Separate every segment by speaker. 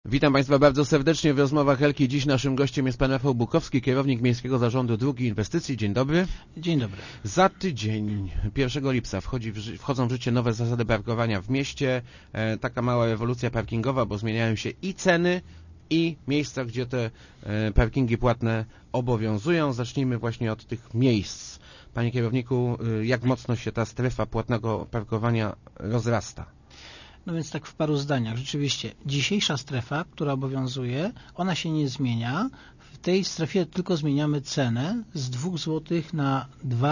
Speaker 1: Witam Państwa bardzo serdecznie w rozmowach Helki. Dziś naszym gościem jest pan Rafał Bukowski, kierownik Miejskiego Zarządu Dróg i Inwestycji. Dzień dobry.
Speaker 2: Dzień dobry.
Speaker 1: Za tydzień, 1 lipca, wchodzą w życie nowe zasady parkowania w mieście. Taka mała rewolucja parkingowa, bo zmieniają się i ceny, i miejsca, gdzie te parkingi płatne obowiązują. Zacznijmy właśnie od tych miejsc. Panie kierowniku, jak mocno się ta strefa płatnego parkowania rozrasta?
Speaker 2: No więc tak w paru zdaniach. Rzeczywiście dzisiejsza strefa, która obowiązuje, ona się nie zmienia. W tej strefie tylko zmieniamy cenę z 2 zł na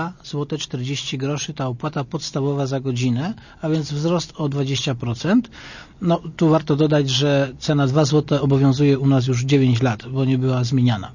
Speaker 2: 2,40 zł ta opłata podstawowa za godzinę, a więc wzrost o 20%. No tu warto dodać, że cena 2 zł obowiązuje u nas już 9 lat, bo nie była zmieniana.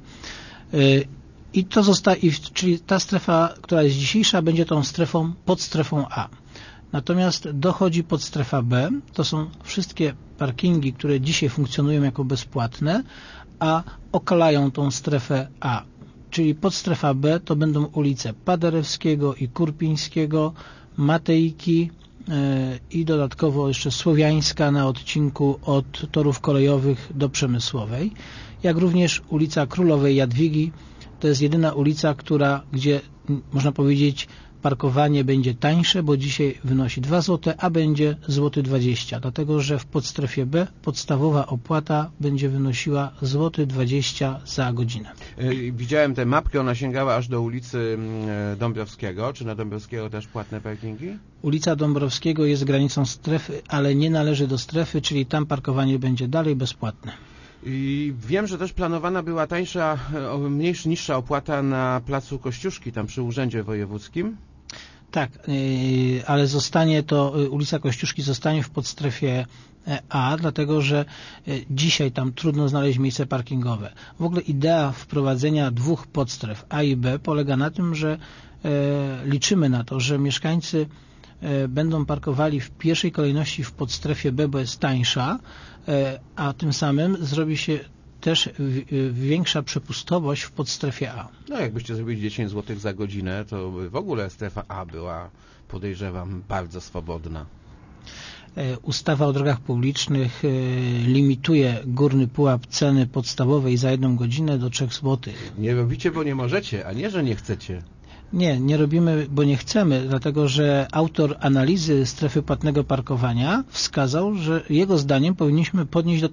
Speaker 2: I to czyli ta strefa, która jest dzisiejsza, będzie tą strefą pod strefą A. Natomiast dochodzi podstrefa B, to są wszystkie parkingi, które dzisiaj funkcjonują jako bezpłatne, a okalają tą strefę A. Czyli podstrefa B to będą ulice Paderewskiego i Kurpińskiego, Matejki i dodatkowo jeszcze Słowiańska na odcinku od torów kolejowych do Przemysłowej, jak również ulica Królowej Jadwigi. To jest jedyna ulica, gdzie można powiedzieć parkowanie będzie tańsze, bo dzisiaj wynosi 2 zł, a będzie złoty 20 zł, dlatego że w podstrefie B podstawowa opłata będzie wynosiła złoty 20 zł za godzinę.
Speaker 1: Widziałem tę mapkę, ona sięgała aż do ulicy Dąbrowskiego. Czy na Dąbrowskiego też płatne parkingi? Ulica
Speaker 2: Dąbrowskiego jest granicą strefy, ale nie należy do strefy, czyli tam parkowanie będzie dalej bezpłatne.
Speaker 1: I wiem, że też planowana była niższa opłata na placu Kościuszki, tam przy Urzędzie Wojewódzkim.
Speaker 2: Tak, ale ulica Kościuszki zostanie w podstrefie A, dlatego że dzisiaj tam trudno znaleźć miejsce parkingowe. W ogóle idea wprowadzenia 2 podstref A i B polega na tym, że liczymy na to, że mieszkańcy będą parkowali w pierwszej kolejności w podstrefie B, bo jest tańsza, a tym samym zrobi się też większa przepustowość w podstrefie A.
Speaker 1: No jakbyście zrobili 10 zł za godzinę, to w ogóle strefa A była, podejrzewam, bardzo swobodna.
Speaker 2: Ustawa o drogach publicznych limituje górny pułap ceny podstawowej za 1 godzinę do 3 zł.
Speaker 1: Nie robicie, bo nie możecie, a nie, że nie chcecie.
Speaker 2: Nie robimy, bo nie chcemy, dlatego że autor analizy strefy płatnego parkowania wskazał, że jego zdaniem powinniśmy podnieść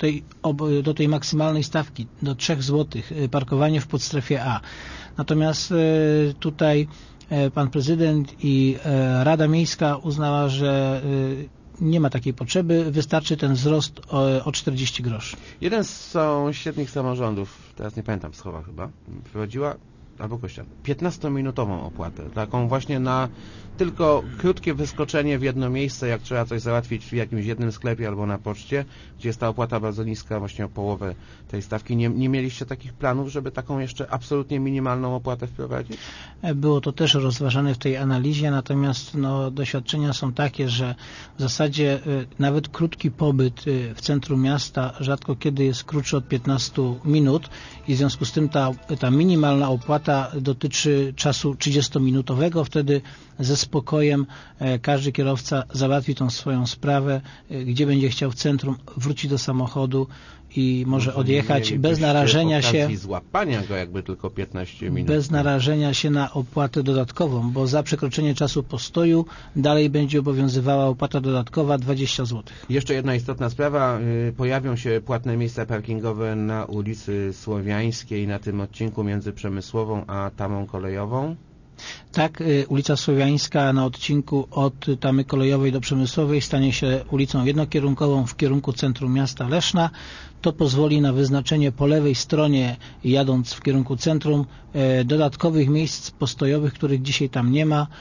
Speaker 2: do tej maksymalnej stawki, do 3 zł parkowanie w podstrefie A. Natomiast tutaj pan prezydent i Rada Miejska uznała, że nie ma takiej potrzeby, wystarczy ten wzrost o 40 groszy.
Speaker 1: Jeden z sąsiednich samorządów, teraz nie pamiętam, Schowa chyba, wprowadziła albo Kościan, 15-minutową opłatę, taką właśnie na tylko krótkie wyskoczenie w jedno miejsce, jak trzeba coś załatwić w jakimś jednym sklepie albo na poczcie, gdzie jest ta opłata bardzo niska, właśnie o połowę tej stawki. Nie mieliście takich planów, żeby taką jeszcze absolutnie minimalną opłatę wprowadzić?
Speaker 2: Było to też rozważane w tej analizie, natomiast doświadczenia są takie, że w zasadzie nawet krótki pobyt w centrum miasta rzadko kiedy jest krótszy od 15 minut i w związku z tym ta minimalna opłata dotyczy czasu 30-minutowego, wtedy ze spokojem każdy kierowca załatwi tą swoją sprawę, gdzie będzie chciał w centrum, wróci do samochodu i może odjechać bez narażenia się
Speaker 1: złapania go jakby tylko 15 minut.
Speaker 2: Bez narażenia się na opłatę dodatkową, bo za przekroczenie czasu postoju dalej będzie obowiązywała opłata dodatkowa 20 zł.
Speaker 1: Jeszcze jedna istotna sprawa. Pojawią się płatne miejsca parkingowe na ulicy Słowiańskiej, na tym odcinku między Przemysłową a Tamą Kolejową.
Speaker 2: Tak, ulica Słowiańska na odcinku od Tamy Kolejowej do Przemysłowej stanie się ulicą jednokierunkową w kierunku centrum miasta Leszna. To pozwoli na wyznaczenie po lewej stronie, jadąc w kierunku centrum, dodatkowych miejsc postojowych, których dzisiaj tam nie ma.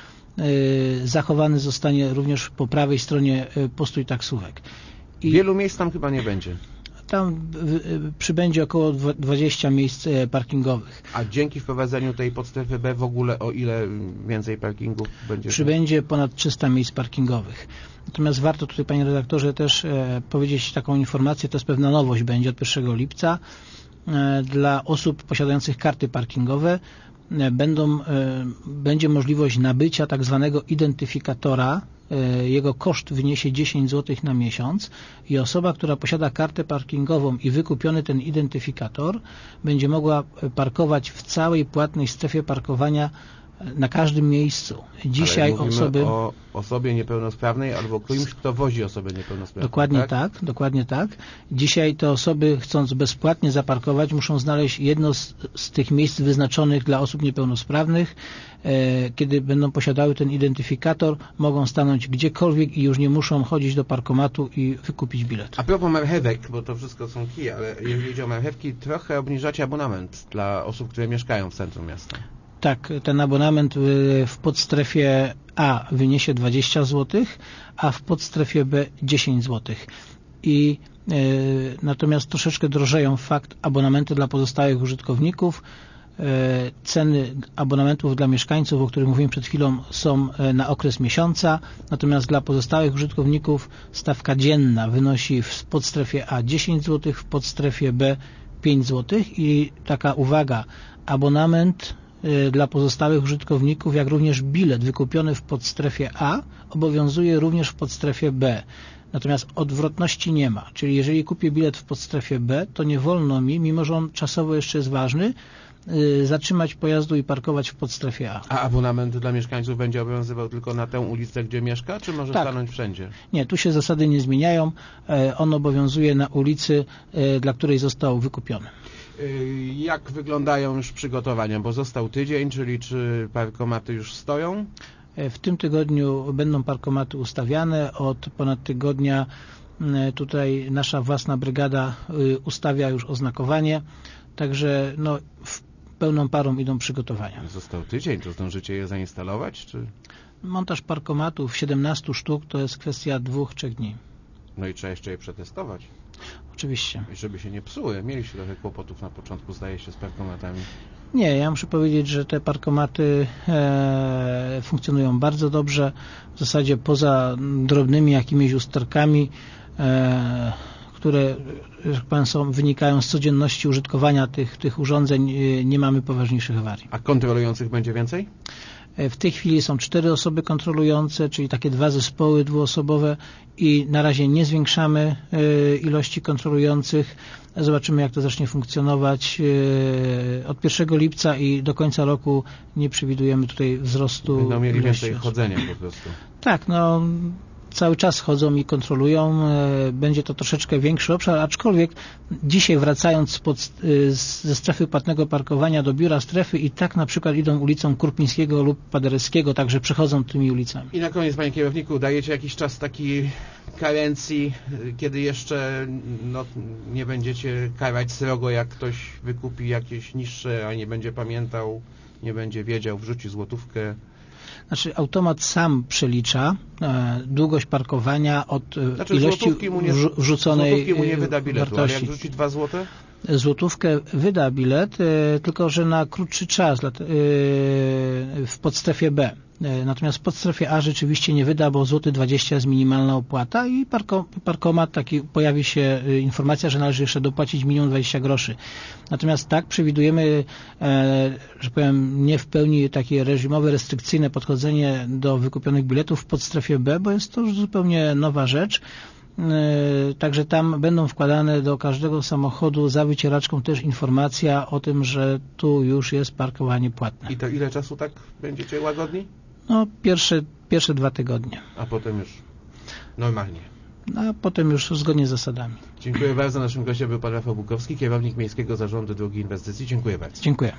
Speaker 2: Zachowany zostanie również po prawej stronie postój taksówek.
Speaker 1: Wielu miejsc tam chyba nie będzie.
Speaker 2: Tam przybędzie około 20 miejsc parkingowych.
Speaker 1: A dzięki wprowadzeniu tej podstrefy B w ogóle o ile więcej parkingów będzie?
Speaker 2: Przybędzie ponad 300 miejsc parkingowych. Natomiast warto tutaj, panie redaktorze, też powiedzieć taką informację, to jest pewna nowość, będzie od 1 lipca. Dla osób posiadających karty parkingowe będzie możliwość nabycia tak zwanego identyfikatora jego koszt wyniesie 10 zł na miesiąc i osoba, która posiada kartę parkingową i wykupiony ten identyfikator, będzie mogła parkować w całej płatnej strefie parkowania na każdym miejscu. Dzisiaj
Speaker 1: ale mówimy o osobie niepełnosprawnej albo kimś, kto wozi osobę niepełnosprawną.
Speaker 2: Dokładnie tak. Dzisiaj te osoby, chcąc bezpłatnie zaparkować, muszą znaleźć jedno z tych miejsc wyznaczonych dla osób niepełnosprawnych. Kiedy będą posiadały ten identyfikator, mogą stanąć gdziekolwiek i już nie muszą chodzić do parkomatu i wykupić bilet. A
Speaker 1: propos marchewek, bo to wszystko są kije, ale jeżeli chodzi o marchewki, trochę obniżacie abonament dla osób, które mieszkają w centrum miasta.
Speaker 2: Tak, ten abonament w podstrefie A wyniesie 20 zł, a w podstrefie B 10 zł. Natomiast troszeczkę drożeją abonamenty dla pozostałych użytkowników. Ceny abonamentów dla mieszkańców, o których mówiłem przed chwilą, są na okres miesiąca, natomiast dla pozostałych użytkowników stawka dzienna wynosi w podstrefie A 10 zł, w podstrefie B 5 zł i taka uwaga, abonament dla pozostałych użytkowników, jak również bilet wykupiony w podstrefie A obowiązuje również w podstrefie B. Natomiast odwrotności nie ma. Czyli jeżeli kupię bilet w podstrefie B, to nie wolno mi, mimo że on czasowo jeszcze jest ważny, zatrzymać pojazdu i parkować w podstrefie A.
Speaker 1: A abonament dla mieszkańców będzie obowiązywał tylko na tę ulicę, gdzie mieszka, czy może stanąć wszędzie?
Speaker 2: Nie, tu się zasady nie zmieniają. On obowiązuje na ulicy, dla której został wykupiony.
Speaker 1: Jak wyglądają już przygotowania? Bo został tydzień, czyli czy parkomaty już stoją?
Speaker 2: W tym tygodniu będą parkomaty ustawiane. Od ponad tygodnia tutaj nasza własna brygada ustawia już oznakowanie. Także w pełną parą idą przygotowania.
Speaker 1: Został tydzień, to zdążycie je zainstalować? Czy?
Speaker 2: Montaż parkomatów 17 sztuk to jest kwestia 2-3 dni.
Speaker 1: No i trzeba jeszcze je przetestować.
Speaker 2: Oczywiście.
Speaker 1: I żeby się nie psuły. Mieliście trochę kłopotów na początku, zdaje się, z parkomatami.
Speaker 2: Nie, ja muszę powiedzieć, że te parkomaty funkcjonują bardzo dobrze. W zasadzie poza drobnymi jakimiś usterkami, które, że tak powiem, wynikają z codzienności użytkowania tych urządzeń, nie mamy poważniejszych awarii.
Speaker 1: A kontrolujących będzie więcej?
Speaker 2: W tej chwili są 4 osoby kontrolujące, czyli takie 2 zespoły dwuosobowe i na razie nie zwiększamy ilości kontrolujących. Zobaczymy, jak to zacznie funkcjonować. Od 1 lipca i do końca roku nie przewidujemy tutaj wzrostu.
Speaker 1: Będą mieli więcej chodzenia po prostu.
Speaker 2: Tak, cały czas chodzą i kontrolują. Będzie to troszeczkę większy obszar, aczkolwiek dzisiaj wracając ze strefy płatnego parkowania do biura strefy i tak na przykład idą ulicą Krupińskiego lub Paderewskiego, także przechodzą tymi ulicami.
Speaker 1: I na koniec, panie kierowniku, dajecie jakiś czas takiej karencji, kiedy jeszcze nie będziecie karać srogo, jak ktoś wykupi jakieś niższe, a nie będzie pamiętał, nie będzie wiedział, wrzuci złotówkę.
Speaker 2: Znaczy automat sam przelicza długość parkowania od ilości wrzuconej
Speaker 1: złotówki mu nie wyda biletu,
Speaker 2: wartości.
Speaker 1: Ale jak wrzuci 2 złote?
Speaker 2: Złotówkę wyda bilet, tylko że na krótszy czas w podstrefie B. Natomiast w podstrefie A rzeczywiście nie wyda, bo złoty 20 jest minimalna opłata i parkomat pojawi się informacja, że należy jeszcze dopłacić minimum 20 groszy. Natomiast tak przewidujemy, że powiem, nie w pełni takie reżimowe, restrykcyjne podchodzenie do wykupionych biletów w podstrefie B, bo jest to już zupełnie nowa rzecz. Także tam będą wkładane do każdego samochodu za wycieraczką też informacja o tym, że tu już jest parkowanie płatne.
Speaker 1: I to ile czasu tak będziecie łagodni?
Speaker 2: Pierwsze 2 tygodnie.
Speaker 1: A potem już normalnie.
Speaker 2: A potem już zgodnie z zasadami.
Speaker 1: Dziękuję bardzo. Naszym gościem był pan Rafał Bukowski, kierownik Miejskiego Zarządu Dróg i Inwestycji. Dziękuję bardzo.
Speaker 2: Dziękuję.